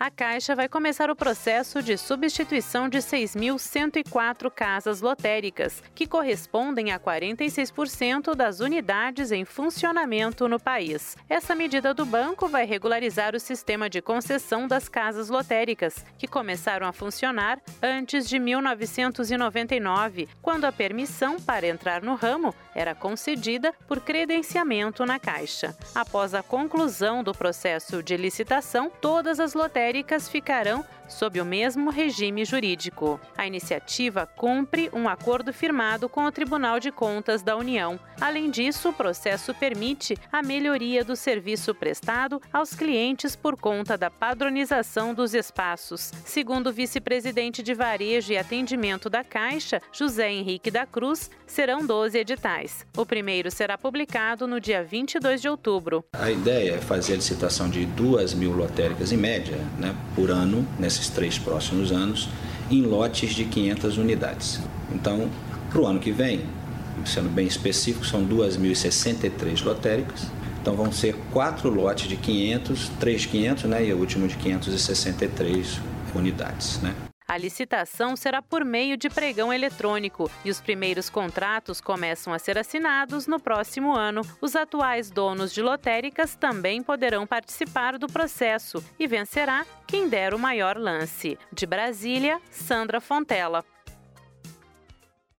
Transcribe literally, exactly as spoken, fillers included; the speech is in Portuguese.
A Caixa vai começar o processo de substituição de seis mil cento e quatro casas lotéricas, que correspondem a quarenta e seis por cento das unidades em funcionamento no país. Essa medida do banco vai regularizar o sistema de concessão das casas lotéricas, que começaram a funcionar antes de mil novecentos e noventa e nove, quando a permissão para entrar no ramo era concedida por credenciamento na Caixa. Após a conclusão do processo de licitação, todas as lotéricas ficarão sob o mesmo regime jurídico. A iniciativa cumpre um acordo firmado com o Tribunal de Contas da União. Além disso, o processo permite a melhoria do serviço prestado aos clientes por conta da padronização dos espaços. Segundo o vice-presidente de Varejo e Atendimento da Caixa, José Henrique da Cruz, serão doze editais. O primeiro será publicado no dia vinte e dois de outubro. A ideia é fazer a licitação de duas mil lotéricas em média, né, por ano, nesses três próximos anos, em lotes de quinhentas unidades. Então, para o ano que vem, sendo bem específico, são duas mil e sessenta e três lotéricas. Então, vão ser quatro lotes de quinhentos, três de quinhentos, né, e o último de quinhentas e sessenta e três unidades, né? A licitação será por meio de pregão eletrônico e os primeiros contratos começam a ser assinados no próximo ano. Os atuais donos de lotéricas também poderão participar do processo e vencerá quem der o maior lance. De Brasília, Sandra Fontela.